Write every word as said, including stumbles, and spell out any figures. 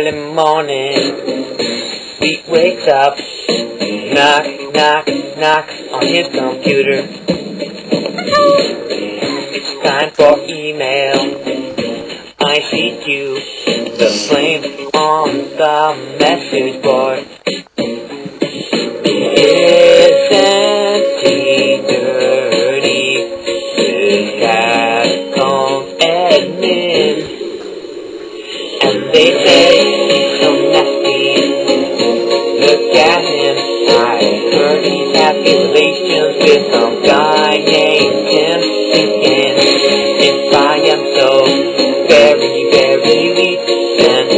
early morning, he wakes up, knock, knock, knock on his computer. It's time for email. I C Q, the flame on the message board. Isn't he dirty? This catacomb admin. And they say he's so nasty. Look at him. I heard he's happy relations with some guy named Tim. Thinking if I am so very, very weak, then